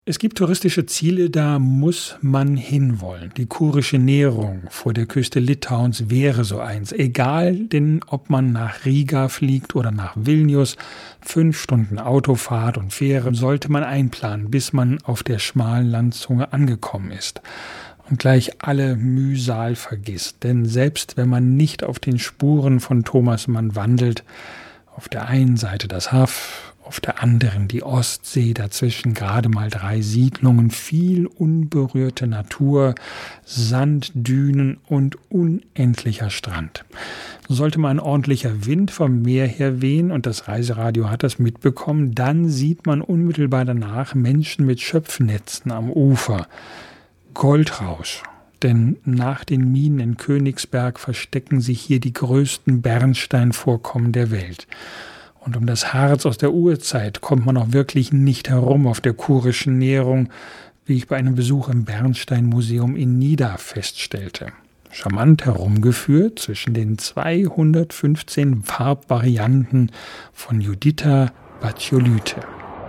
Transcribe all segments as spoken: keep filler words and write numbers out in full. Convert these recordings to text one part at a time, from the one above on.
Es gibt touristische Ziele, da muss man hinwollen. Die Kurische Nährung vor der Küste Litauens wäre so eins. Egal, denn ob man nach Riga fliegt oder nach Vilnius, fünf Stunden Autofahrt und Fähre sollte man einplanen, bis man auf der schmalen Landzunge angekommen ist. Und gleich alle Mühsal vergisst. Denn selbst wenn man nicht auf den Spuren von Thomas Mann wandelt, auf der einen Seite das Haff, auf der anderen die Ostsee, dazwischen gerade mal drei Siedlungen, viel unberührte Natur, Sand, Dünen und unendlicher Strand. Sollte mal ein ordentlicher Wind vom Meer her wehen, und das Reiseradio hat das mitbekommen, dann sieht man unmittelbar danach Menschen mit Schöpfnetzen am Ufer. Goldrausch. Denn nach den Minen in Königsberg verstecken sich hier die größten Bernsteinvorkommen der Welt. Und um das Harz aus der Urzeit kommt man auch wirklich nicht herum auf der Kurischen Nährung, wie ich bei einem Besuch im Bernsteinmuseum in Nida feststellte. Charmant herumgeführt zwischen den zweihundertfünfzehn Farbvarianten von Juditha Batiolyte.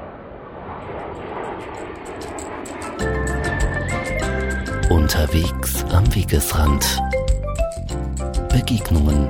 Unterwegs am Wegesrand. Begegnungen.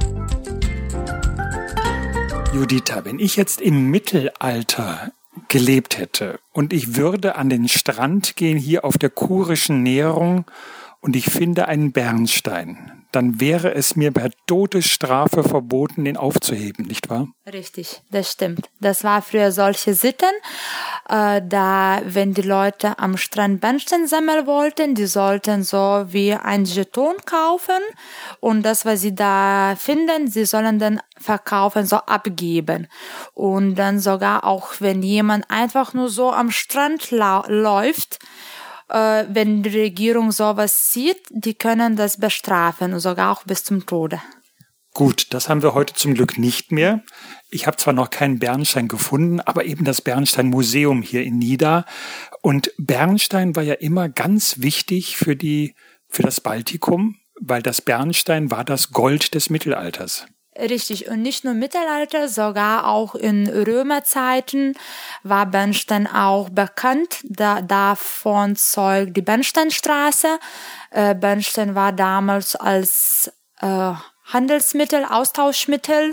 Juditha, wenn ich jetzt im Mittelalter gelebt hätte und ich würde an den Strand gehen hier auf der Kurischen Nährung und ich finde einen Bernstein, dann wäre es mir per Todesstrafe verboten, den aufzuheben, nicht wahr? Richtig, das stimmt. Das war früher solche Sitten, äh, da, wenn die Leute am Strand Bernstein sammeln wollten, die sollten so wie ein Jeton kaufen und das, was sie da finden, sie sollen dann verkaufen, so abgeben. Und dann sogar auch, wenn jemand einfach nur so am Strand lau- läuft, äh, wenn die Regierung sowas sieht, die können das bestrafen, sogar auch bis zum Tode. Gut, das haben wir heute zum Glück nicht mehr. Ich habe zwar noch keinen Bernstein gefunden, aber eben das Bernstein-Museum hier in Nida. Und Bernstein war ja immer ganz wichtig für die, für das Baltikum, weil das Bernstein war das Gold des Mittelalters. Richtig, und nicht nur im Mittelalter, sogar auch in Römerzeiten war Bernstein auch bekannt. Da, davon zeugt die Bernsteinstraße. Äh, Bernstein war damals als äh, Handelsmittel, Austauschmittel.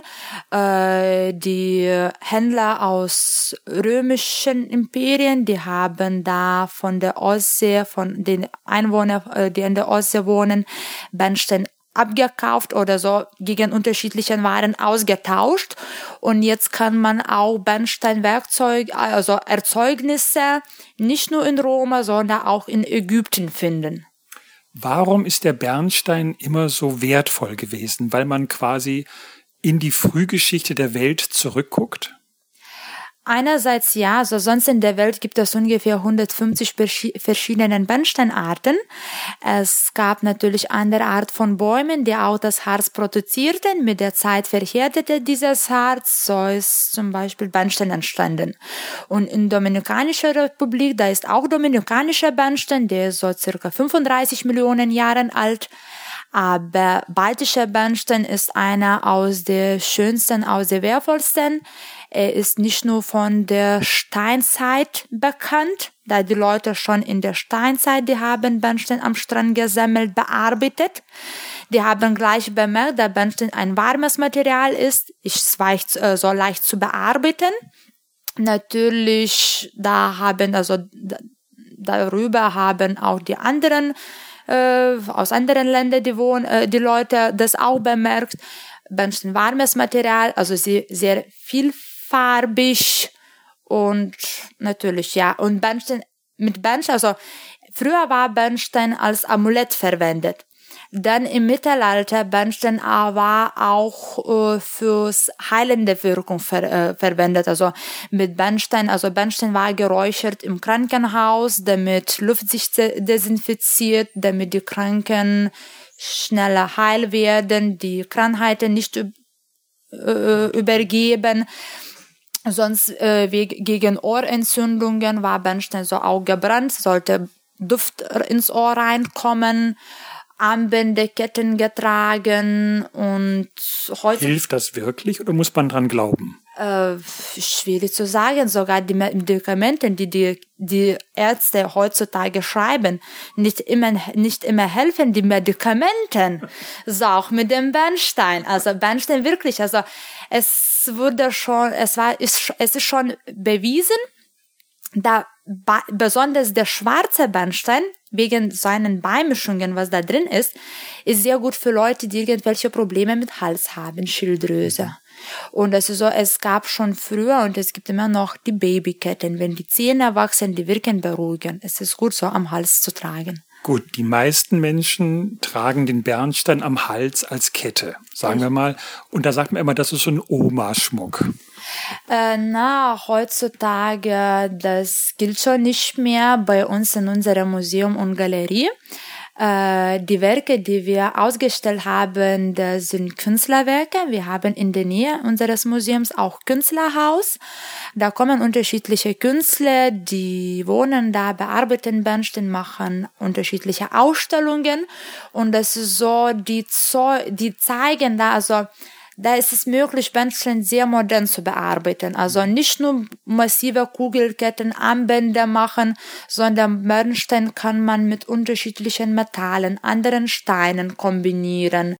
Äh, die Händler aus römischen Imperien, die haben da von der Ostsee, von den Einwohnern, die in der Ostsee wohnen, Bernstein abgekauft oder so gegen unterschiedliche Waren ausgetauscht. Und jetzt kann man auch Bernsteinwerkzeug, also Erzeugnisse, nicht nur in Rom, sondern auch in Ägypten finden. Warum ist der Bernstein immer so wertvoll gewesen? Weil man quasi in die Frühgeschichte der Welt zurückguckt? Einerseits ja, also sonst in der Welt gibt es ungefähr hundertfünfzig verschiedene Bernsteinarten. Es gab natürlich andere Art von Bäumen, die auch das Harz produzierten. Mit der Zeit verhärtete dieses Harz, so ist zum Beispiel Bernstein entstanden. Und in Dominikanischer Republik, da ist auch dominikanischer Bernstein, der ist so circa fünfunddreißig Millionen Jahren alt. Aber baltischer Bernstein ist einer aus der schönsten, aus der wertvollsten. Er ist nicht nur von der Steinzeit bekannt, da die Leute schon in der Steinzeit, die haben Bernstein am Strand gesammelt, bearbeitet. Die haben gleich bemerkt, dass Bernstein ein warmes Material ist, ist leicht, äh, so leicht zu bearbeiten. Natürlich, da haben, also da, darüber haben auch die anderen äh, aus anderen Ländern, die wohnen, äh, die Leute das auch bemerkt. Bernstein warmes Material, also sehr, sehr vielfarbig und natürlich, ja, und Bernstein, mit Bernstein, also früher war Bernstein als Amulett verwendet. Dann im Mittelalter, Bernstein war auch äh, fürs heilende Wirkung ver, äh, verwendet. Also mit Bernstein, also Bernstein war geräuchert im Krankenhaus, damit Luft sich desinfiziert, damit die Kranken schneller heil werden, die Krankheiten nicht äh, übergeben. Sonst äh, gegen Ohrentzündungen war Bernstein so auch gebrannt, sollte Duft ins Ohr reinkommen. Armbänder, Ketten getragen und heute... Hilft das wirklich oder muss man dran glauben? Äh, schwierig zu sagen, sogar die Medikamente, die die, die Ärzte heutzutage schreiben, nicht immer, nicht immer helfen die Medikamenten, so auch mit dem Bernstein, also Bernstein wirklich, also es wurde schon, es war, ist, es ist schon bewiesen, da ba- besonders der schwarze Bernstein, wegen seinen Beimischungen, was da drin ist, ist sehr gut für Leute, die irgendwelche Probleme mit Hals haben, Schilddrüse. Und es ist so, es gab schon früher und es gibt immer noch die Babyketten. Wenn die Zähne wachsen, die wirken beruhigend. Es ist gut, so am Hals zu tragen. Gut, die meisten Menschen tragen den Bernstein am Hals als Kette, sagen wir mal. Und da sagt man immer, das ist so ein Omaschmuck. Äh, na, heutzutage, das gilt schon nicht mehr bei uns in unserem Museum und Galerie. Äh, die Werke, die wir ausgestellt haben, das sind Künstlerwerke. Wir haben in der Nähe unseres Museums auch Künstlerhaus. Da kommen unterschiedliche Künstler, die wohnen da, bearbeiten Bernstein, machen unterschiedliche Ausstellungen. Und das ist so, die, Zo- die zeigen da, also da ist es möglich, Bernstein sehr modern zu bearbeiten. Also nicht nur massive Kugelketten, Armbänder machen, sondern Bernstein kann man mit unterschiedlichen Metallen, anderen Steinen kombinieren.